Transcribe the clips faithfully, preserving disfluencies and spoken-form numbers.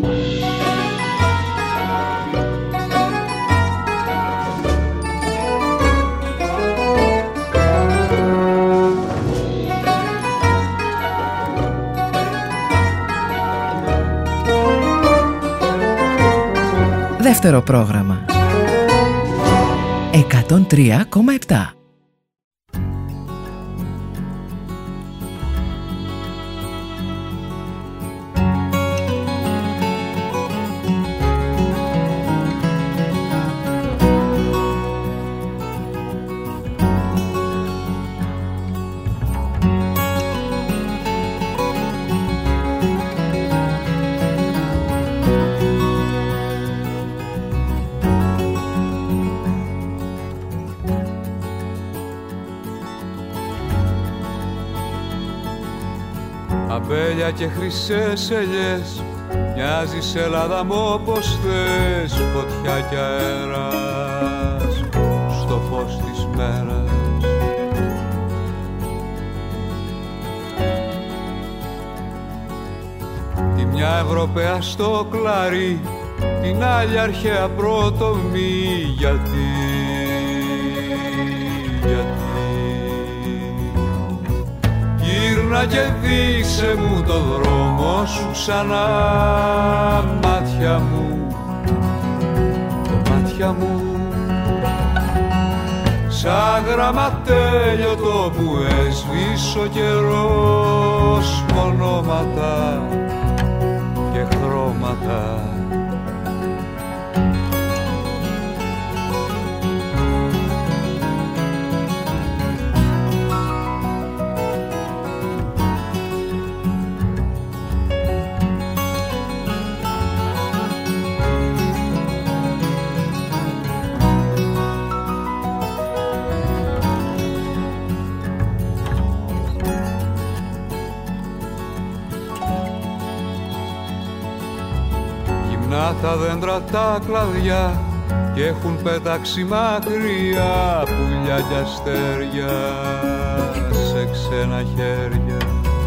Δεύτερο πρόγραμμα εκατόν τρία κόμμα επτά. Αμπέλια και χρυσές ελιές, μοιάζεις Ελλάδα μου όπως θες, φωτιά και αέρας στο φως της μέρας. Τη μια Ευρωπαία στο κλαρί, την άλλη αρχαία πρότομη, γιατί, γιατί γύρνα και δείξε μου το δρόμο σου ξανά, μάτια μου, μάτια μου, σαν γραμματέλειωτο που έσβησε ο καιρός, μονόματα και χρώματα. Τα δέντρα τα κλαδιά κι έχουν πετάξει μακριά πουλιά κι αστέρια σε ξένα χέρια.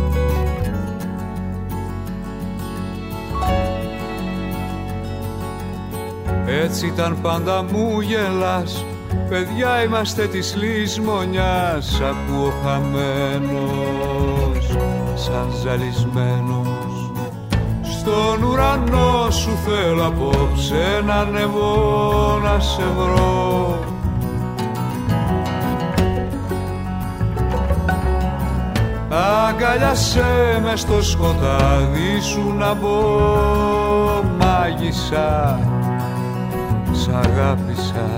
Έτσι ήταν πάντα μου γελάς, παιδιά είμαστε της λησμονιάς, ακούω χαμένος σαν ζαλισμένος. Στον ουρανό σου θέλω απόψε να ανεβώ να σε βρω. Αγκαλιάσέ με στο σκοτάδι σου να μπω, μάγισσα, σ' αγάπησα.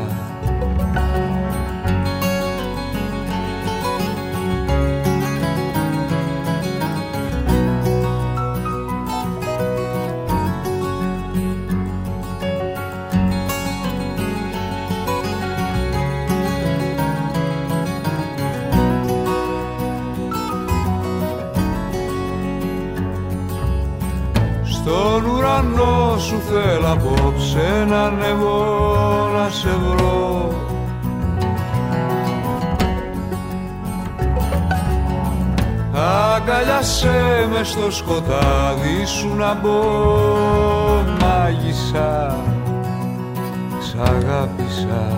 Στον ουρανό σου θέλω απόψε να ανεβώ να σε βρω. Αγκαλιάσέ με στο σκοτάδι σου να μπω, μάγισσα, σ' αγάπησα.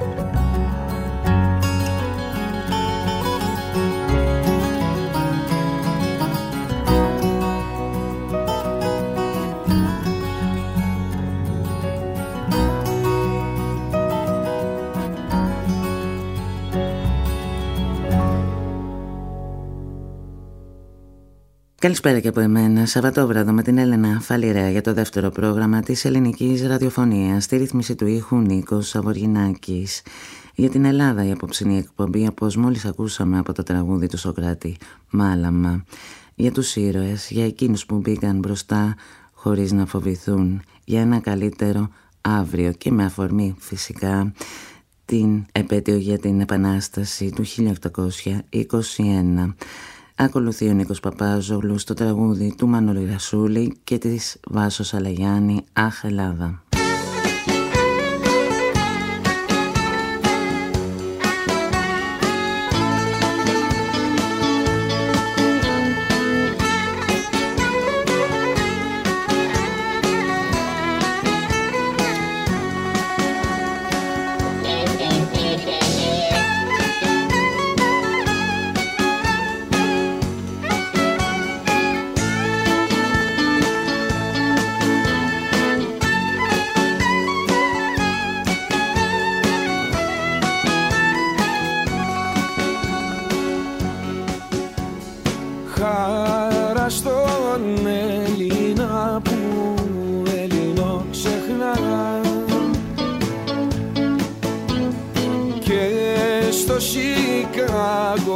Καλησπέρα και από εμένα. Σαββατόβραδο με την Έλενα Φαλιρέα για το δεύτερο πρόγραμμα της ελληνικής ραδιοφωνίας. Στη ρύθμιση του ήχου Νίκος Σαβοργινάκης. Για την Ελλάδα η απόψινή εκπομπή, όπως μόλις ακούσαμε από το τραγούδι του Σωκράτη Μάλαμα. Για τους ήρωες, για εκείνους που μπήκαν μπροστά χωρίς να φοβηθούν. Για ένα καλύτερο αύριο και με αφορμή φυσικά την επέτειο για την Επανάσταση του χίλια οκτακόσια είκοσι ένα. Ακολουθεί ο Νίκος Παπάζογλου στο τραγούδι του Μανώλη Ρασούλη και της Βάσο Σαλαγιάννη, «Αχ Ελλάδα».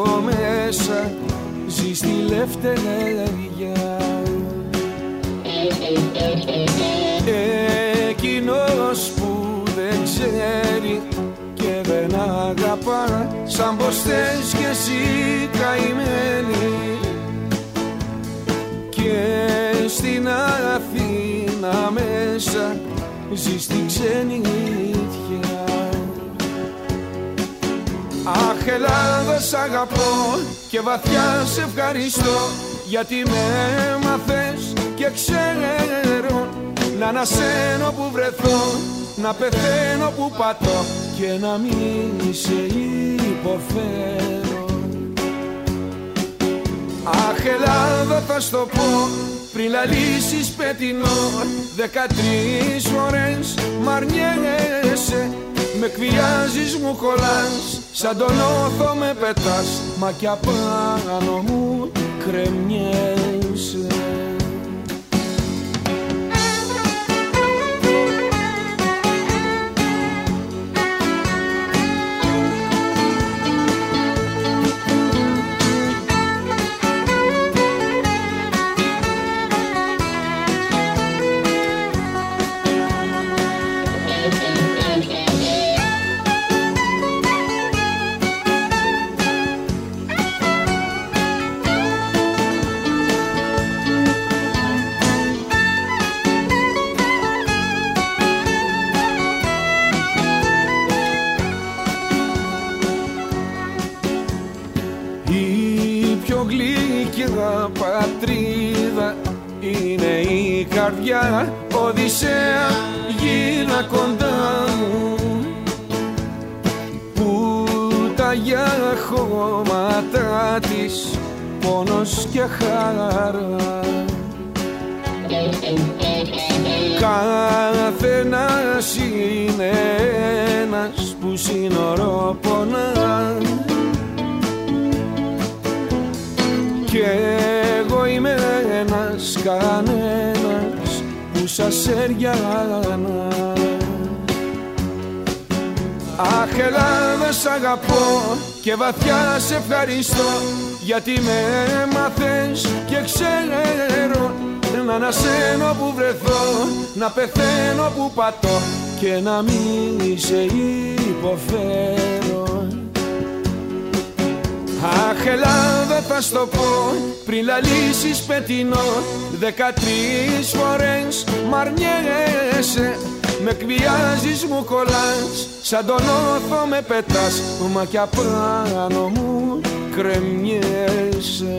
εδώ μέσα ζει στη λευτεριά. Εκείνος που δεν ξέρει και δεν αγαπά, σαν πως θες κι εσύ καημένη, και στην Αθήνα μέσα ζει στη ξενιτιά. Αχ, Ελλάδα, σ' αγαπώ και βαθιά σε ευχαριστώ, γιατί με έμαθες και ξέρω να ανασένω που βρεθώ, να πεθαίνω που πατώ και να μην σε υποφέρω. Αχ, Ελλάδα, θα στο πω πριν λαλήσεις πετεινό, δεκατρείς φορές μ' αρνιέσαι, με εκβιάζεις, μου κολλάς, σαν τον όθο με πετάς, μα κι απάνω μου κρεμιέσαι. Πατρίδα είναι η καρδιά, Οδυσσέα γίνα κοντά μου, που τα για χώματα της πόνος και χαρά. Καθένας είναι ένας που σύνορο πονά, κι εγώ είμαι ένας κανένας που σας έριανα. Αχ, Ελλάδα, σ' αγαπώ και βαθιά σε ευχαριστώ, γιατί με έμαθες και ξέρω να ανασένω που βρεθώ, να πεθαίνω που πατώ και να μην σε υποφέρω. Αχ, Ελλάδα, θα στο πω πριν λαλήσεις πετεινό, δεκατρείς φορές μ' αρνιέσαι, με εκβιάζεις, μου κολλάς, σαν τον όθο με πετάς, μα κι απάνω μου κρεμιέσαι.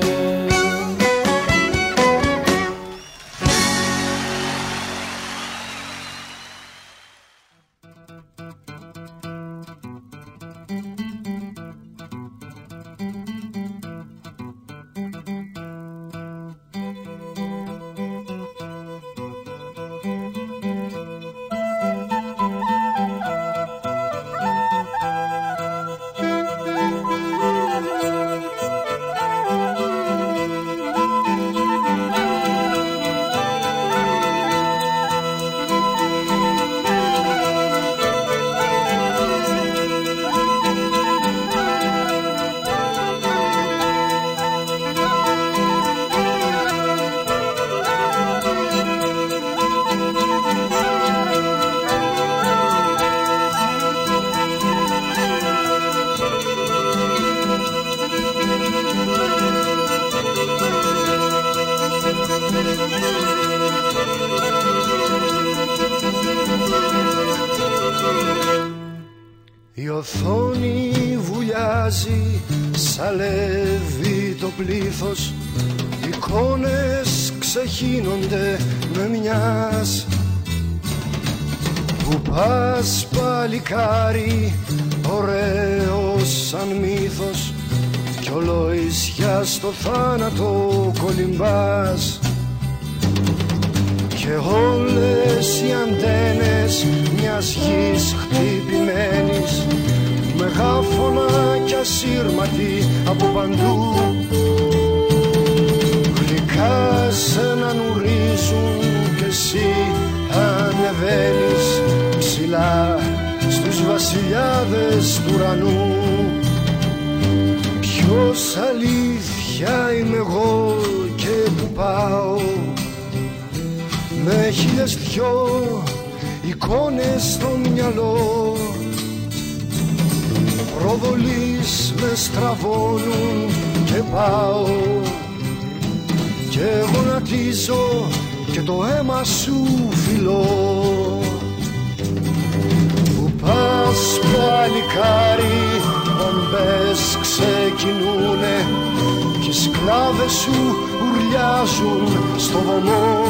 Η οθόνη βουλιάζει, σαλεύει το πλήθος, εικόνες ξεχύνονται με μιας. Που πας παλικάρι, ωραίος σαν μύθος, κι ολοϊσιά στο θάνατο κολυμπάς. Και όλες οι αντένες μιας γης χτυπημένης, μεγάφωνα κι ασύρματοι από παντού, γλυκά σε να νουρίζουν κι εσύ ανεβαίνεις ψηλά στους βασιλιάδες του ουρανού. Ποιο Ποιος αλήθεια είμαι εγώ και που πάω, με χίλιες δυο εικόνες στο μυαλό. Προβολείς με στραβώνουν και πάω και γονατίζω και το αίμα σου φιλώ. Που πας παλικάρι, πομπές ξεκινούνε κι οι σκλάβες σου ουρλιάζουν στο βωμό.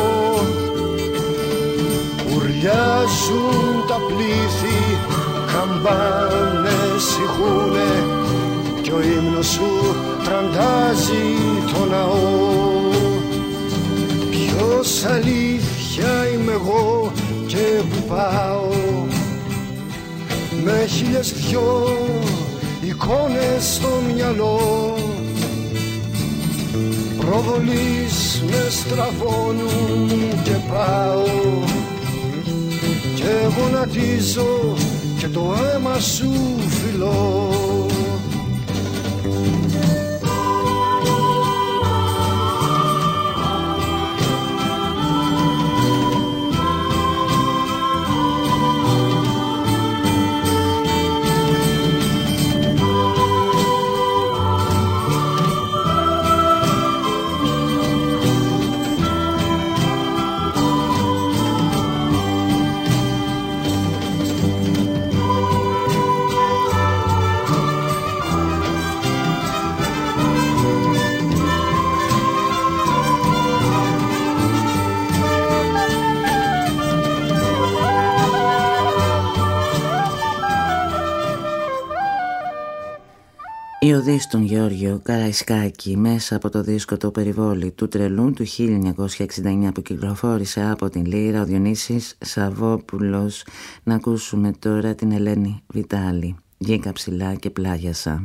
Ουρλιάζουν τα πλήθη, καμπάνες ηχούνε κι ο ύμνος σου τραντάζει το ναό. Ποιος αλήθεια είμαι εγώ και που πάω, με χίλιες δυο εικόνες στο μυαλό. Προβολείς με στραβώνουν και πάω και γονατίζω και το αίμα σου φιλώ. Η οδή στον Γεώργιο Καραϊσκάκη μέσα από το δίσκο «Το περιβόλι» του τρελού του χίλια εννιακόσια εξήντα εννιά που κυκλοφόρησε από την Λύρα, ο Διονύσης Σαββόπουλος. Να ακούσουμε τώρα την Ελένη Βιτάλη. Βγήκα ψηλά και πλάγιασα.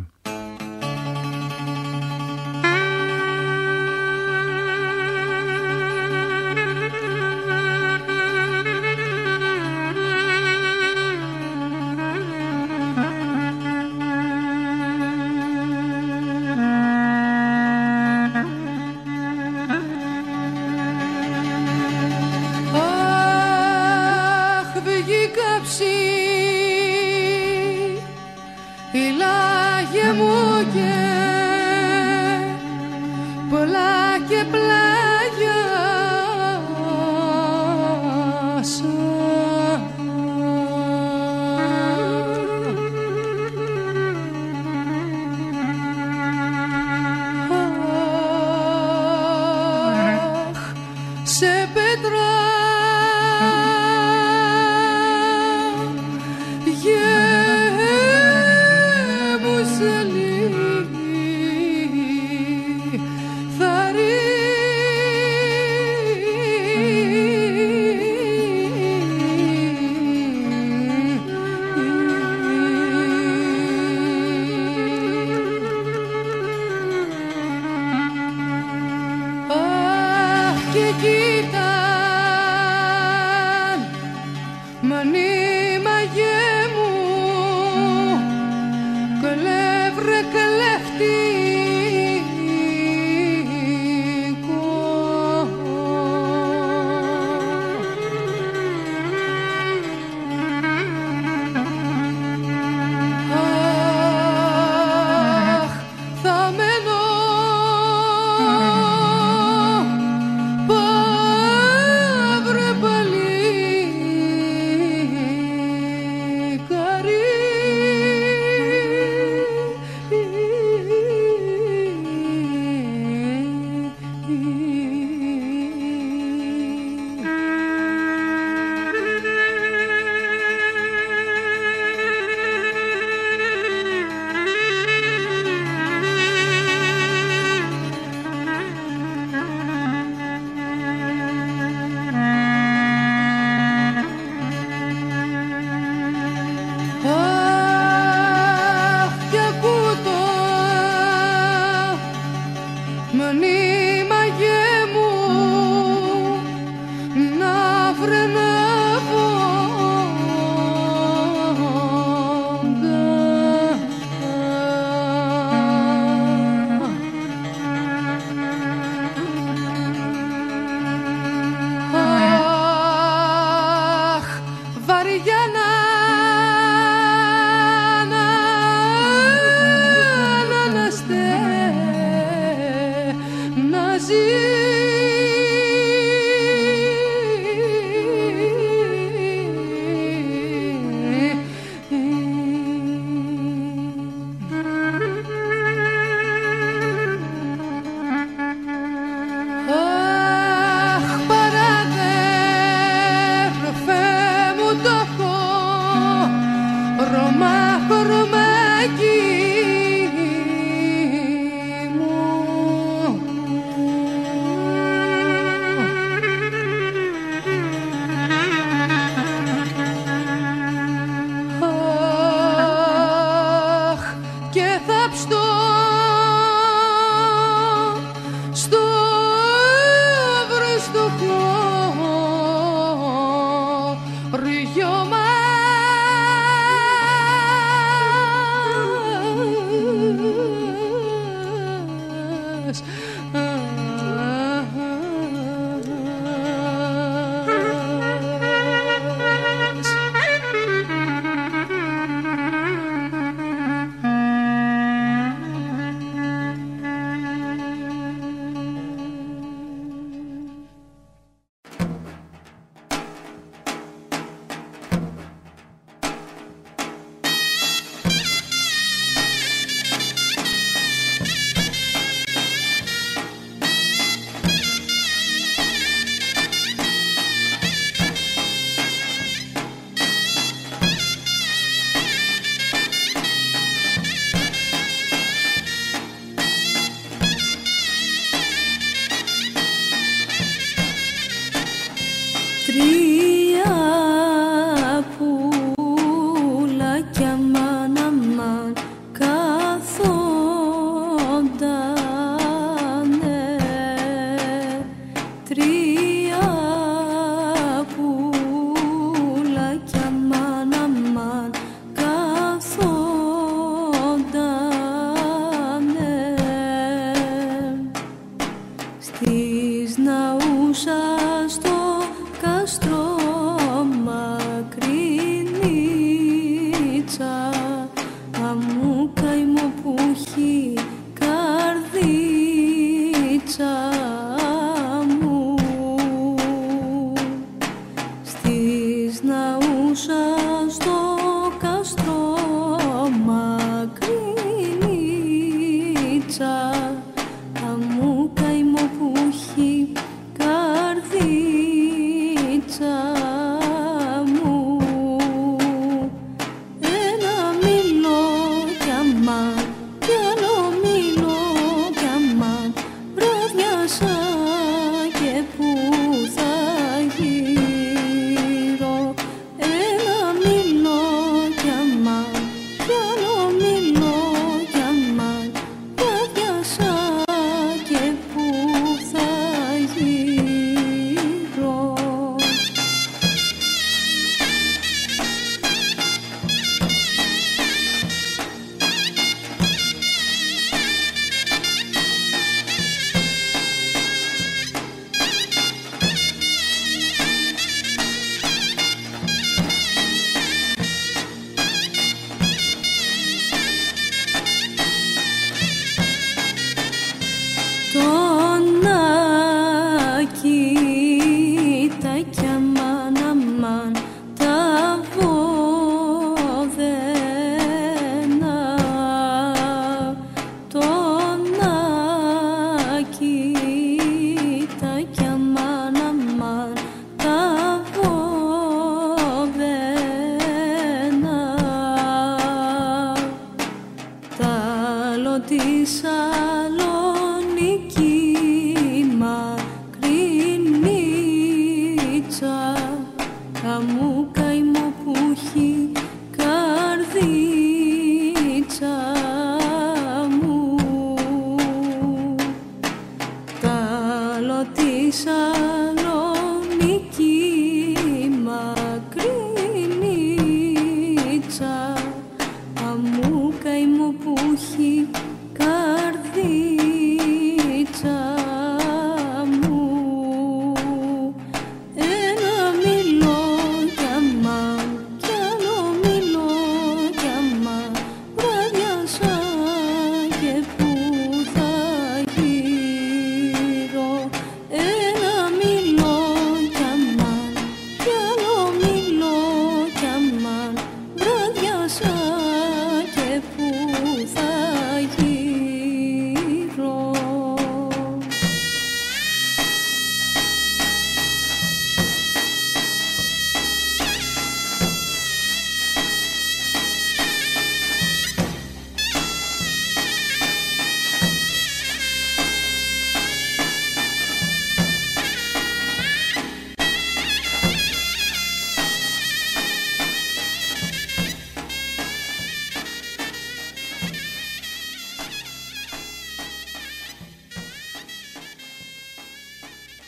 δυο μας.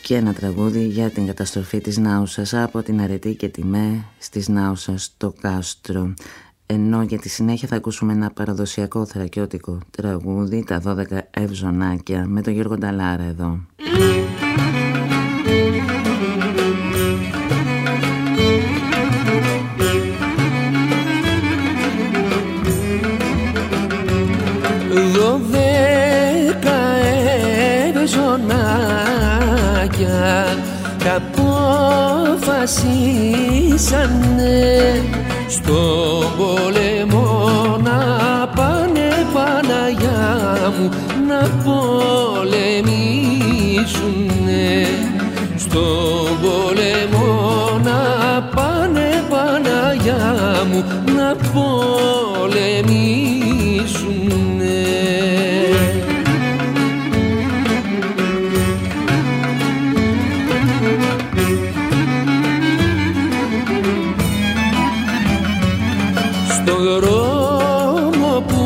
και ένα τραγούδι για την καταστροφή της Νάουσας από την Αρετή και τη ΜΕ στις Νάουσας στο Κάστρο. Ενώ για τη συνέχεια θα ακούσουμε ένα παραδοσιακό θρακιώτικο τραγούδι, τα δώδεκα Ευζωνάκια, με τον Γιώργο Νταλάρα εδώ. Δώδεκα Ευζωνάκια τα αποφασίσανε στον πόλεμο να πάνε, Παναγιά μου, να πολεμήσουνε. Στον πόλεμο να πάνε, Παναγιά μου, να πολεμήσουνε. Στον δρόμο που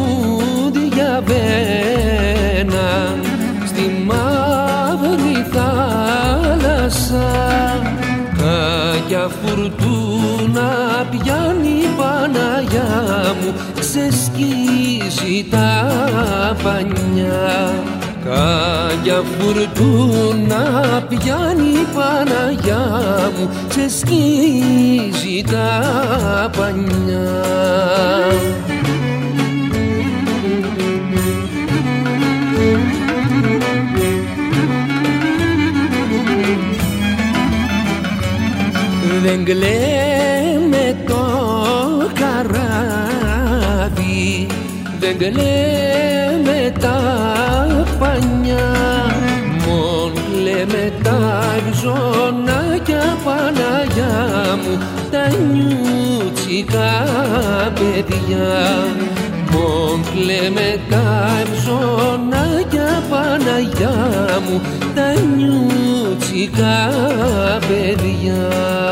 διαβαίναν στη μαύρη θάλασσα, κάκια φουρτούνα πιάνει, Παναγιά μου, ξεσκίζει τα πανιά. Κάκια φουρτούνα πιάνει, Παναγιά μου, ξεσκίζει τα πανιά. Δεν κλαίμε το καράβι, δεν κλαίμε τα πανιά, μον κλαίμε τα ευζωνάκια, Παναγιά μου, τα νιούτσικα παιδιά. Μον κλαίμε τα ευζωνάκια, Παναγιά μου, τα νιούτσικα παιδιά.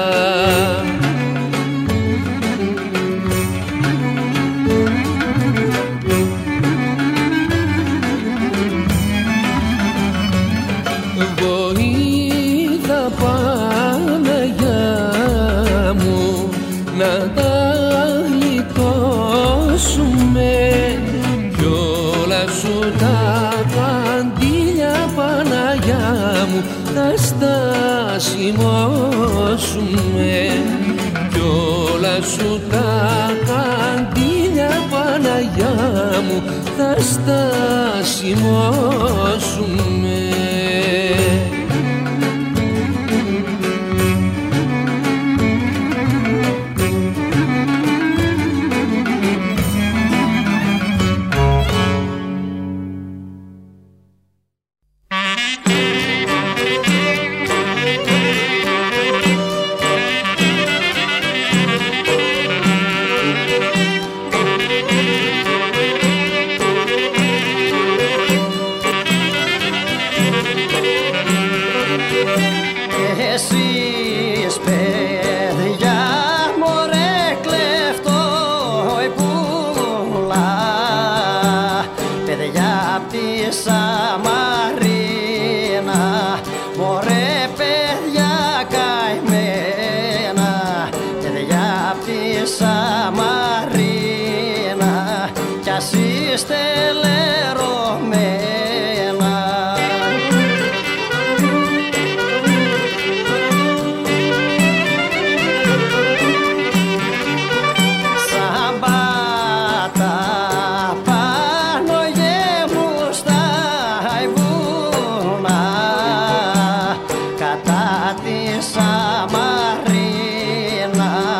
Βοήθα, Παναγιά μου, να τα γλιτώσουμε κι όλα σου τα καντήλια, Παναγιά μου, θα στασιμώσουμε. Κι όλα σου τα καντήλια, Παναγιά μου, θα στασιμώσουμε.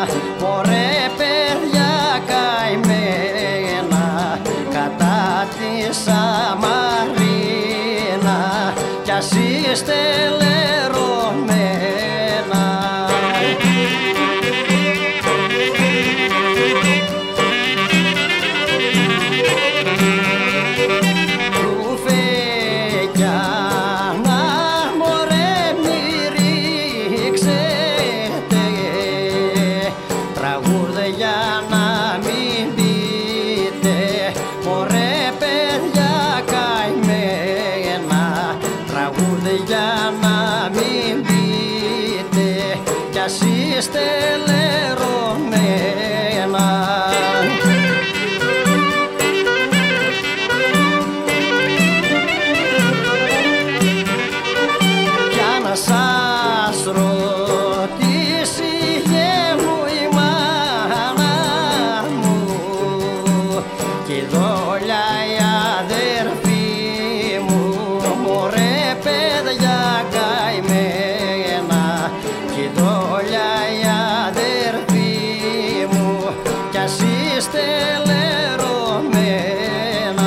Κατά τη λερωμένα. Κι αν σας ρωτήσει γε μου η μάνα μου κι η δόλια η αδερφή μου, μωρέ παιδιά καημένα, κι η δόλια η αδερφή μου κι ας είστε λερωμένα.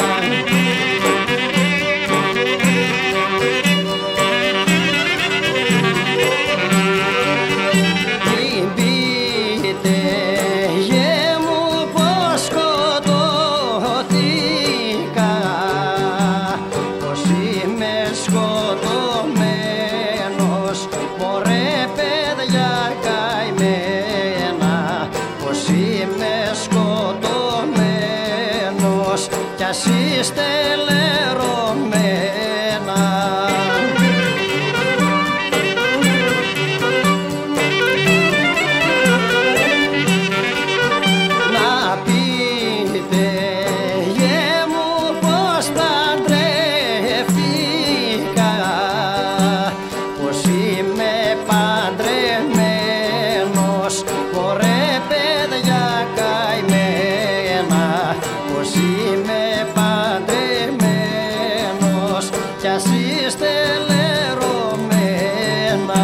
Μην πείτε γε μου πως σκοτώθηκα, πως είμαι σκοτωμένος, μωρέ παιδιά καημένα, πως είμαι σκοτωμένος κι ας είστε λερωμένα. Να πείτε γε μου πως παντρεύτηκα, πως είμαι παντρεμένος, μωρέ παιδιά καημένα, πως είμαι παντρεμένος κι ας είστε λερωμένα.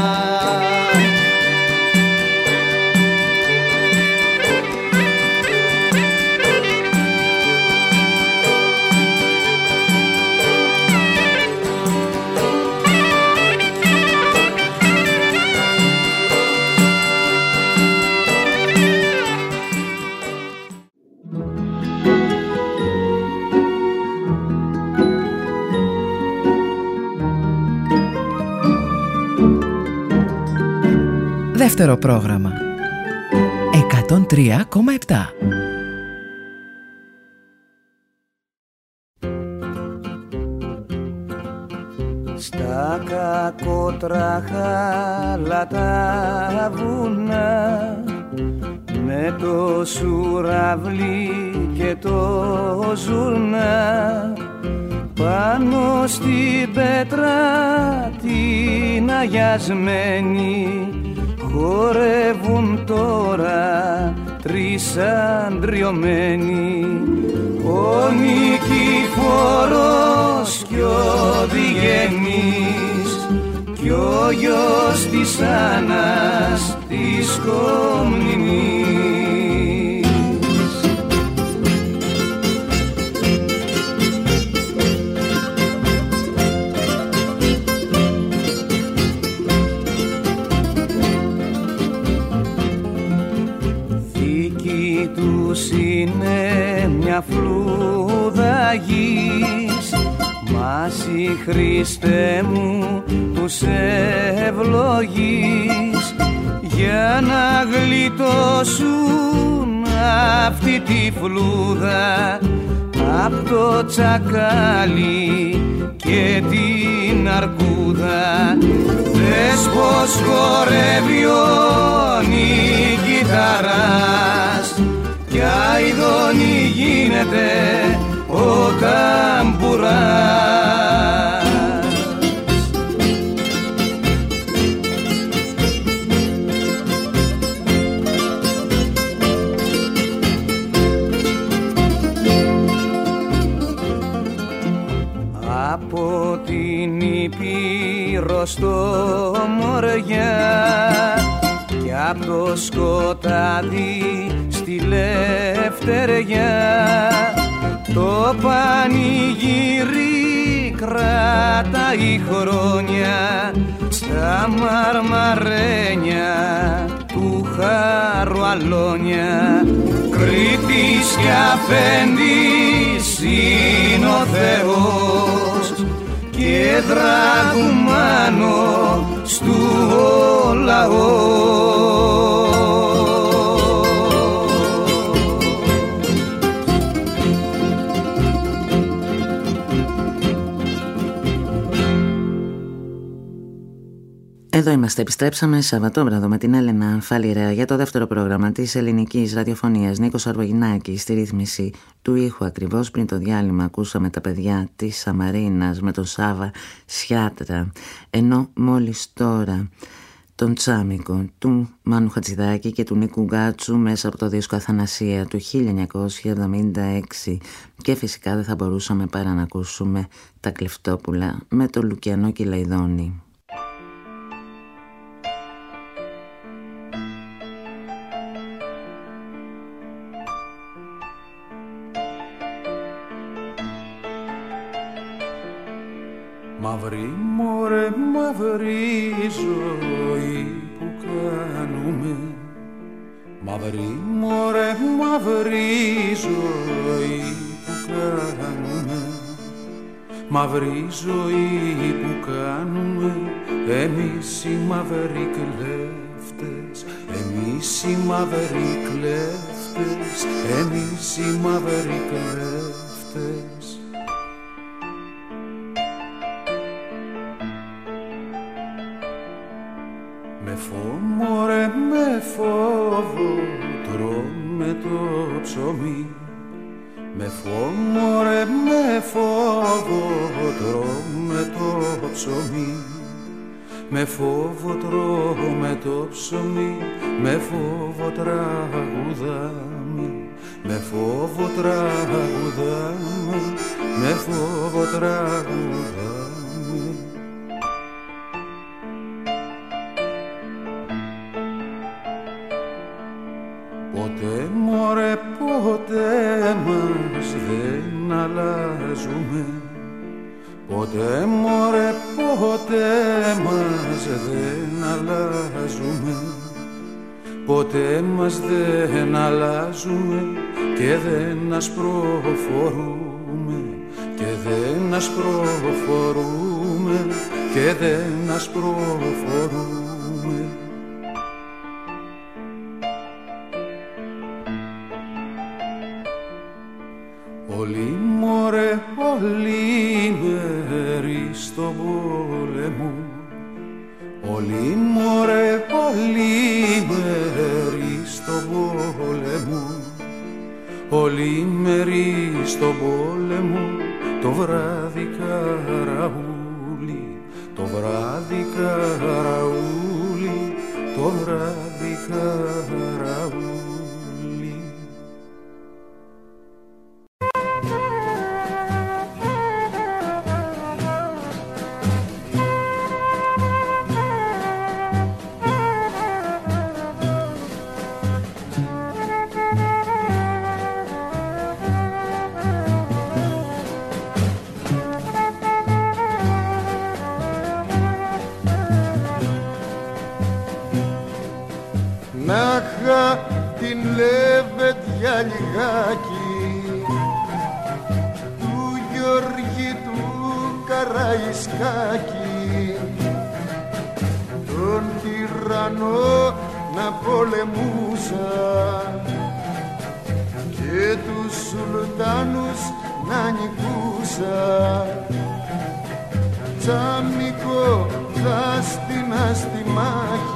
Δεύτερο πρόγραμμα εκατόν τρία κόμμα επτά. Στα κακότραχα τα βουνά με το σουραβλί και το ζουρνά πάνω στην πέτρα την αγιασμένη χορεύουν τώρα τρεις αντριωμένοι, ο Νικηφόρος κι ο Διγενής κι ο γιος της Άννας της Κομνηνής. Θήκη τους είναι μια φλούδα γης, μα εσύ Χριστέ μου τους ευλογείς για να γλιτώσουν αυτή τη φλούδα απ' το τσακάλι και την αρκούδα. Δες πως χορεύει ο Νικηταράς κι αηδόνι γίνεται ο ταμπουράς. Από την Ήπειρο στο Μοριά κι απ' το σκοτάδι στη Λευτεριά το πανηγύρι κρατάει χρόνια στα μαρμαρένια του χαρουαλόνια. Κρήτης κι αφέντης είναι ο Θεός και δραγουμάνο στου ο λαός. Εδώ είμαστε, επιστρέψαμε Σαββατόβραδο με την Έλενα Φάλιρα για το δεύτερο πρόγραμμα της ελληνικής ραδιοφωνίας. Νίκος Αρβογινάκης στη ρύθμιση του ήχου. Ακριβώς πριν το διάλειμμα ακούσαμε τα παιδιά της Σαμαρίνας με τον Σάβα Σιάτρα, ενώ μόλις τώρα τον Τσάμικο του Μάνου Χατζηδάκη και του Νίκου Γκάτσου μέσα από το δίσκο Αθανασία του χίλια εννιακόσια εβδομήντα έξι. Και φυσικά δεν θα μπορούσαμε παρά να ακούσουμε τα Κλεφτόπουλα με το Λουκιανό Κυλαϊδόνι. Μαύρη μωρέ μαύρη ζωή που κάνουμε, μαύρη μωρέ μαύρη ζωή που κάνουμε, μαύρη ζωή που κάνουμε εμείς οι μαύροι κλέφτες, εμείς οι μαύροι κλέφτες, εμείς οι μαύροι κλέφτες. Με φόβο ρε με φόβο τρώμε το ψωμί, με φόβο ρε με φόβο τρώμε το ψωμί, με φόβο τρώμε το ψωμί, με φόβο τραγουδάμε, με φόβο τραγουδάμε, με φόβο τραγουδάμε. Ποτέ μωρέ ποτέ μας δεν αλλάζουμε, ποτέ μωρέ ποτέ μας δεν αλλάζουμε, ποτέ μας δεν αλλάζουμε και δεν ασπροφορούμε, και δεν ασπροφορούμε, και δεν ασπροφορούμε. Όλοι μωρέ, όλοι μέρη στον πόλεμο, όλοι μωρέ, όλοι μέρη στον πόλεμο, όλοι μέρη στον πόλεμο, το βράδυ καραούλι, το βράδυ καραούλι, το βράδυ καραούλι. Την λεβέντια λιγάκι του Γιώργη του Καραϊσκάκη, τον τυραννό να πολεμούσα και τους σουλτάνους να νικούσα. Τσάμικο θα στείλα στη μάχη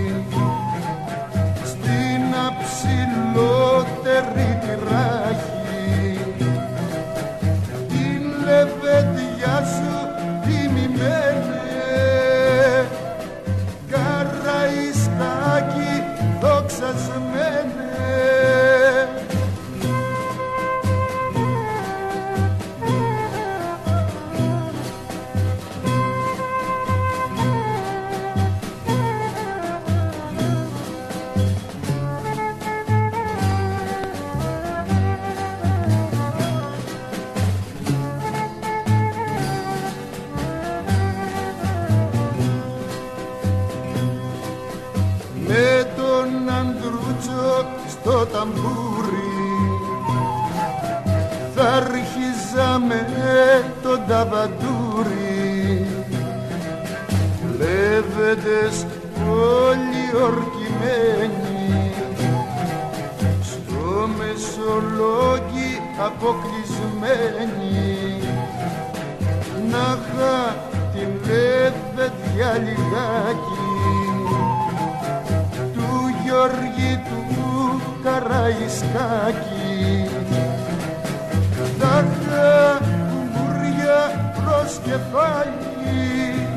ψηλότερη τη ράχη, την λεβέντια σου τιμημένε, Καραϊσκάκη δοξασμένε. Στο ταμπούρι θα αρχίζαμε τον ταβαντούρι, λεβέντες όλοι ορκημένοι, στο Μεσολόγγι αποκλεισμένοι, να είχα την λεβέντια λιγάκι Γιώργη του Καραϊσκάκη, τα κουμπούρια προς κεφάλι,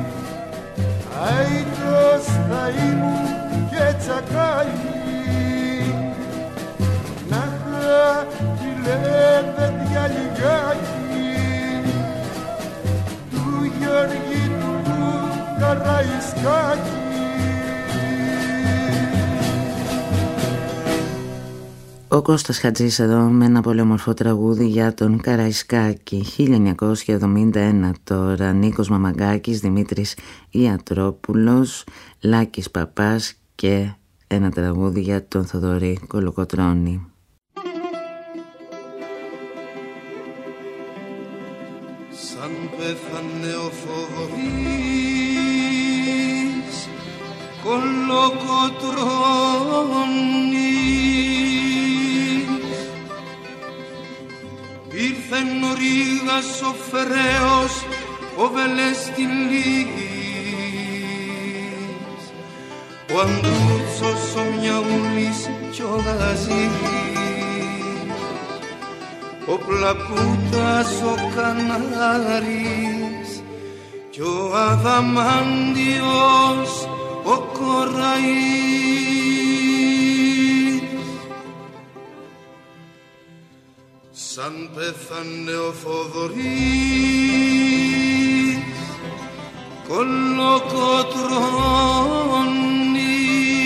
αήτος θα ήμουν και τσακάλι, να είχα τη λεβέντια λιγάκι του Γιώργη του Καραϊσκάκη. Ο Κώστας Χατζής εδώ με ένα πολύ όμορφο τραγούδι για τον Καραϊσκάκη. χίλια εννιακόσια εβδομήντα ένα τώρα. Νίκος Μαμαγκάκης, Δημήτρης Ιατρόπουλος, Λάκης Παπάς και ένα τραγούδι για τον Θοδωρή Κολοκοτρώνη. Σαν πέθανε ο Θοδωρής Κολοκοτρώνη, ήρθε νωρίγας ο Φεραίος ο Βελεστηλής, ο Αντρούτσος ο Μιαούλης κι ο Γαζής, ο Πλακούτας ο Κανάρης κι ο Αδαμάντιος ο Κοραής. Σαν πέθανε ο Θοδωρής Κολοκοτρώνη,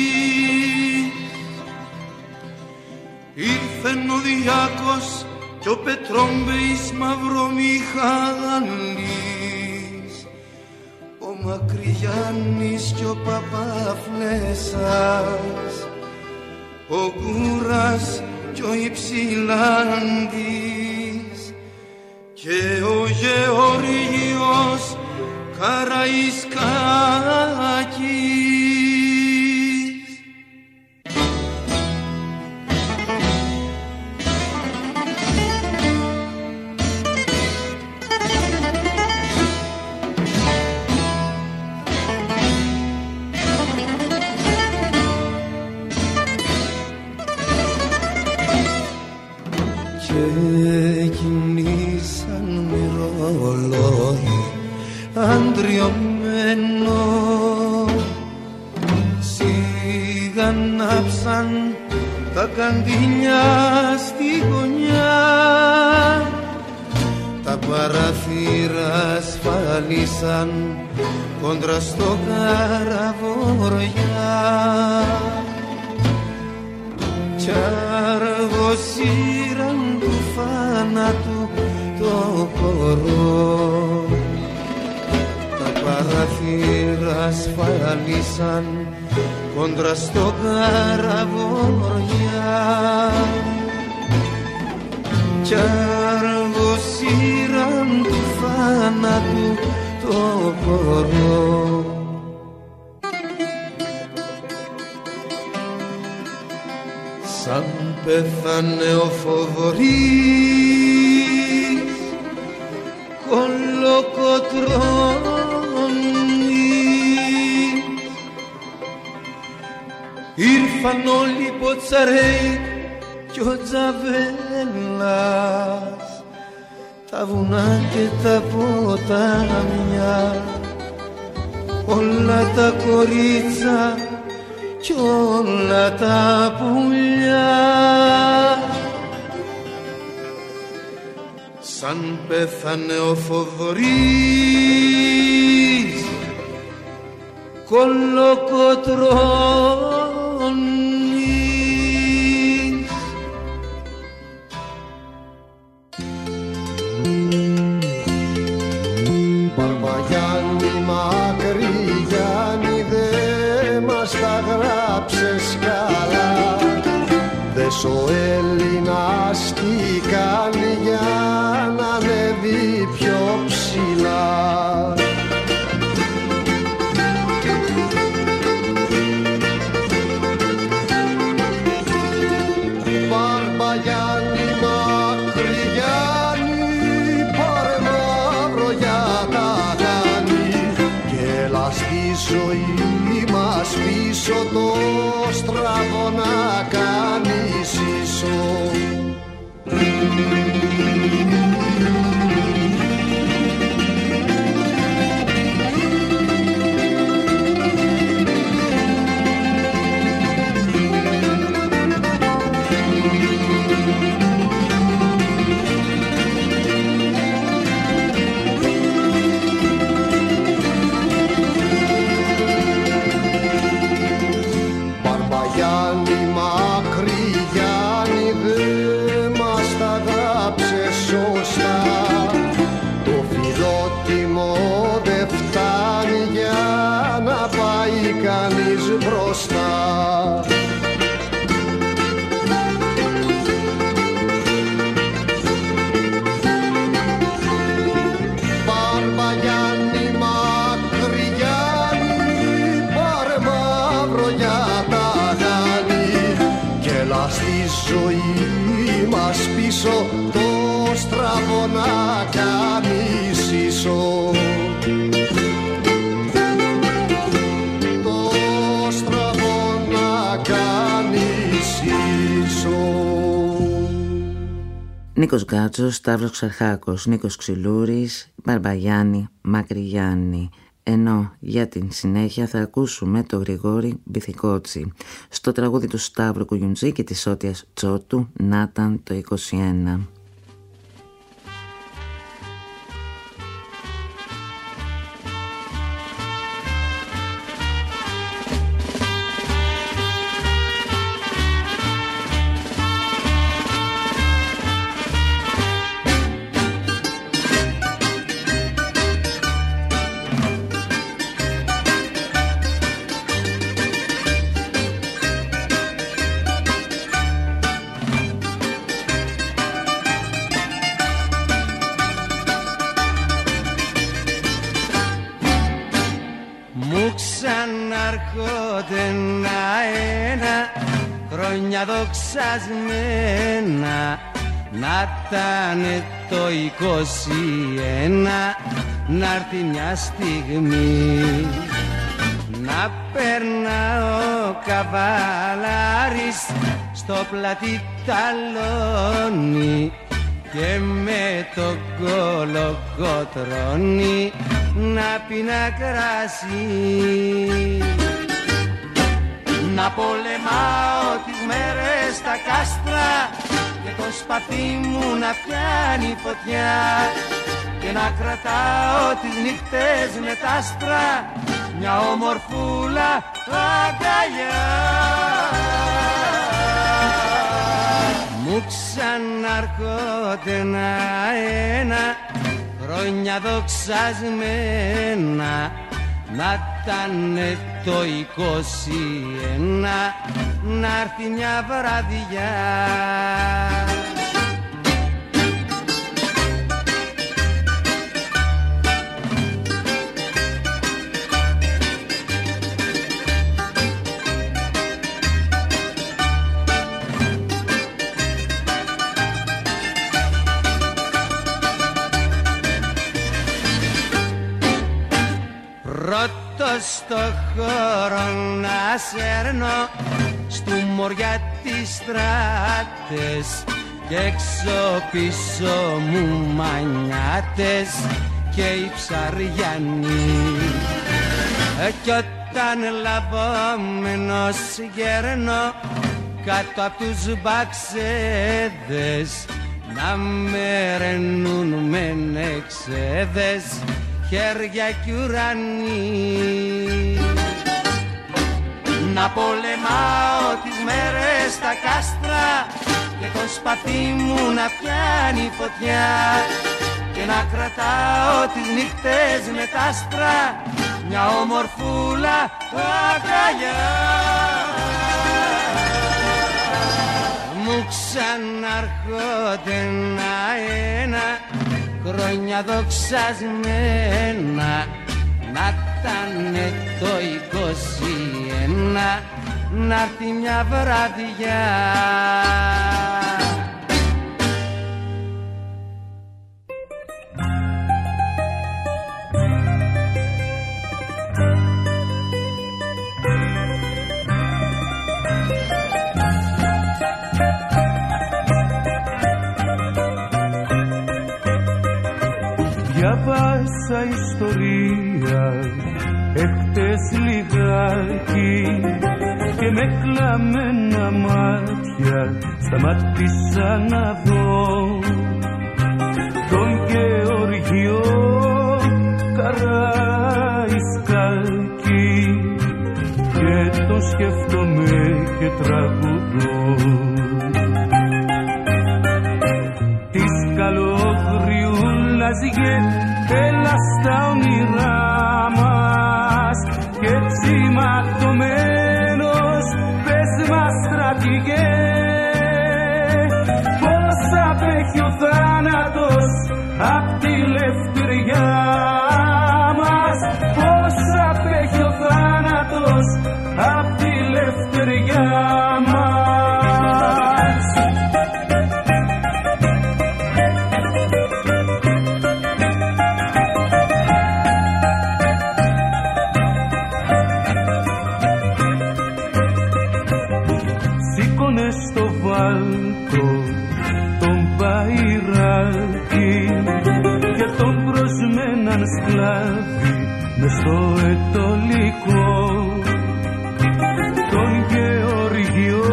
ήρθεν ο Διάκος κι ο Πετρόμπεης Μαυρομιχάλης, ο Μακρυγιάννης κι ο Παπαφλέσας, ο Κούρας κι ο Υψηλάντης και ο Γεωργιος Καραϊσκάκης. Αντριωμένο σιγά ανάψαν τα καντίνια στη γωνιά, τα παραθύρα ασφάλισαν κόντρα στο καραβοριά κι αργοσύραν του θάνατου το χορό. Παραθύρα ασφάλισαν κόντρα στο καραβοριά κι αργοσύραν του θάνατου το χορό. Σαν πέθανε ο Θοδωρής Κολοκοτρώνη, ήρθαν όλοι οι ποτσαρέοι κι ο Τζαβέλας, τα βουνά και τα ποτάμια, όλα τα κορίτσα κι όλα τα πουλιά. Σαν πέθανε ο Θοδωρής Κολοκοτρώνης. Μπαρμπαγιάννη, Μακρυγιάννη, δε μας τα γράψες καλά, δες ο Έλληνας τι κάνει για να ανέβει πιο ψηλά. Μπαρμπαγιάννη, Μακρυγιάννη, πάρε μαύρο για τα κάνει και έλα στη ζωή μας πίσω το στραβό να κάνεις ίσο. Ζωή μας πίσω το στραβό να κάνεις ίσο. Το στραβό να κάνεις ίσο. Νίκος Γκάτσος, Σταύρος Ξαρχάκος, Νίκος Ξυλούρης, Μπαρμπαγιάννη, Μακρυγιάννη. Ενώ για την συνέχεια θα ακούσουμε το Γρηγόρη Μπιθικότσι στο τραγούδι του Σταύρου Κουγιουντζή και της Σώτιας Τσότου, να ήταν το είκοσι ένα. Δοξασμένα να τανε το είκοσι ένα, να'ρθει μια στιγμή να περνά ο καβαλάρης στο πλατή ταλόνι και με το κολοκοτρώνι να πίνει κρασί. Να πολεμάω τις μέρες στα κάστρα και το σπαθί μου να πιάνει φωτιά και να κρατάω τις νύχτες με τ' άστρα μια ομορφούλα αγκαλιά. Μου ξανάρχονται ένα-ένα χρόνια δοξασμένα να τανε το είκοσι ένα, να'ρθει μια βραδιά. Στο χώρο να σέρνω στου μωριά τις στράτες και έξω πίσω μου μανιάτες και οι ψαριανοί. Κι όταν λαβόμενος γέρνω κάτω απ' τους μπαξέδες να με ρενούν με νεξέδες χέρια κι ουρανοί. Να πολεμάω τις μέρες στα κάστρα και το σπαθί μου να πιάνει φωτιά και να κρατάω τις νύχτες με τ' άστρα μια ομορφούλα αγκαλιά. Μου ξανάρχονται ένα-ένα χρόνια δοξασμένα να τανε το είκοσι ένα, να'ρθει μια βραδιά. Διάβασα ιστορία εχτες λιγάκι και με κλαμμένα μάτια σταμάτησα να δω τον Γεωργιό Καραϊσκάκη και τον σκέφτομαι και τραγουδώ. Της καλογριούλας έλα στα όνειρά μας και τσιματωμένος πες μας στρατηγέ πως απέχει ο θάνατος απ' τη λευτεριά μας, πως απέχει ο θάνατος απ' τη λευτεριά μας. Σήκωνε στο βάλτο τον μπαϊράκι και τον προσμέναν σκλάβι μες στο ετωλικό τον Γεωργιό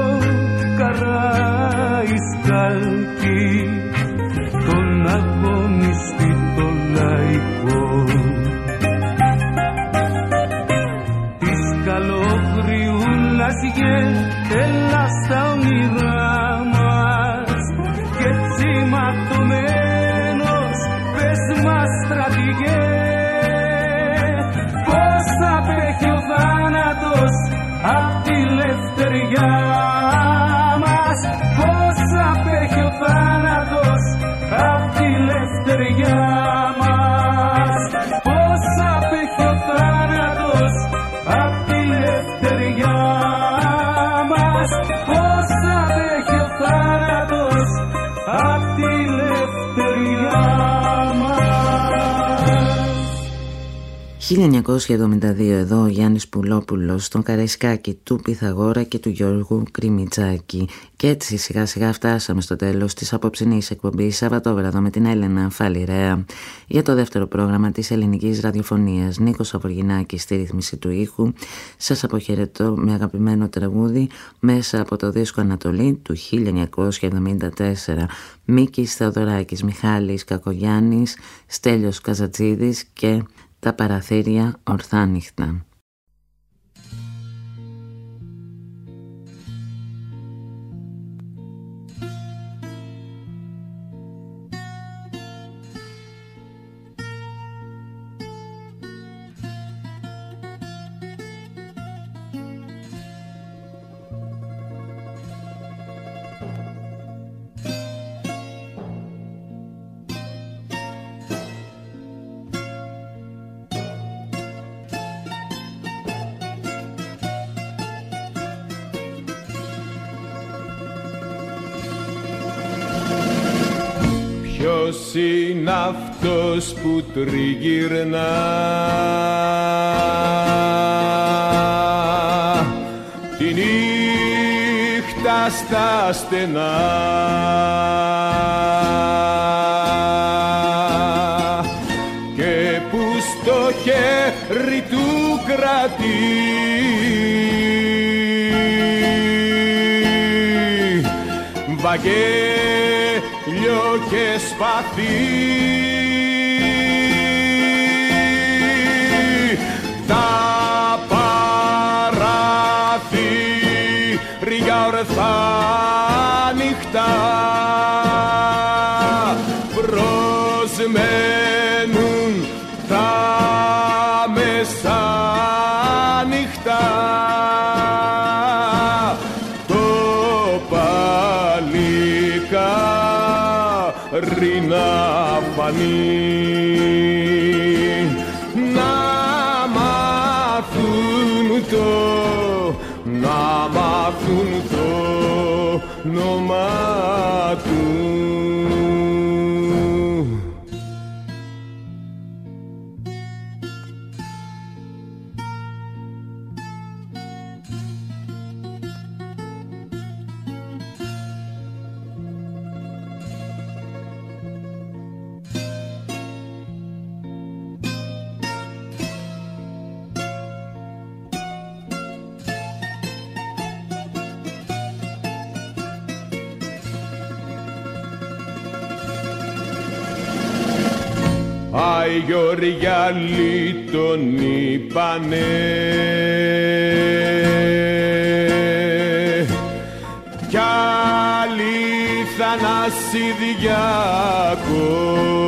Καραϊσκάκη τον αγωνιστή το λαϊκό. Της καλογριούλας έλα στα όνειρά μας και τσιματωμένος πες μας στρατηγέ πως απέχει ο θάνατος απ' τη λευτεριά μας, πως απέχει ο θάνατος απ' τη λευτεριά μας, πως απέχει ο θάνατος απ' τη λευτεριά μας, πως απέχει ο θάνατος απ' τη λευτεριά μας. χίλια εννιακόσια εβδομήντα δύο εδώ ο Γιάννης Πουλόπουλος στον Καραϊσκάκη του Πυθαγόρα και του Γιώργου Κριμιτζάκη. Και έτσι σιγά σιγά φτάσαμε στο τέλος της απόψινής εκπομπής Σαββατόβραδο με την Έλενα Φαλιρέα για το δεύτερο πρόγραμμα της ελληνικής ραδιοφωνίας. Νίκος Αβοργινάκης στη ρύθμιση του ήχου. Σας αποχαιρετώ με αγαπημένο τραγούδι μέσα από το δίσκο Ανατολή του χίλια εννιακόσια εβδομήντα τέσσερα. Μίκης Θεοδωράκης, Μιχάλης Κακογιάννης, Στέλιος Καζατζίδης και τα παραθύρια ορθάνυχτα. Ποιος είναι αυτός που τριγυρνά τη νύχτα στα στενά και που στο χέρι του κρατεί βαγγέλιο και σπαθί. Τα παραθύρια ορθάνυχτα προσμένουν τα μεσάνυχτα. Να φανεί, να μάθουν το, να μάθουν το όνομα του. Άι Γεωργιάλη τον είπανε κι άλλοι Θανασιδιάκο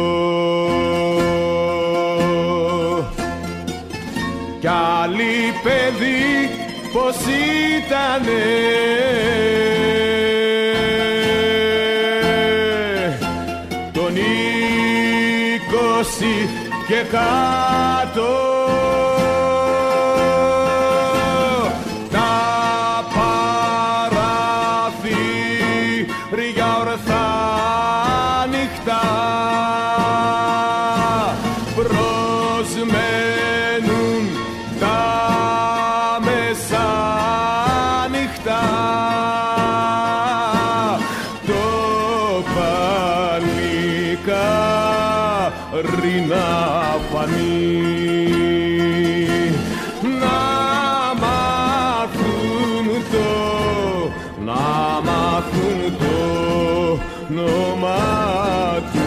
κι άλλοι παιδί πως ήτανε τον είκοσι και κάτω τα παραθύρια ορθά νυχτά προσμένουν τα μεσάνυχτα το παλικάρι να φανεί να μάθουν το να μάθουν το όνομα του.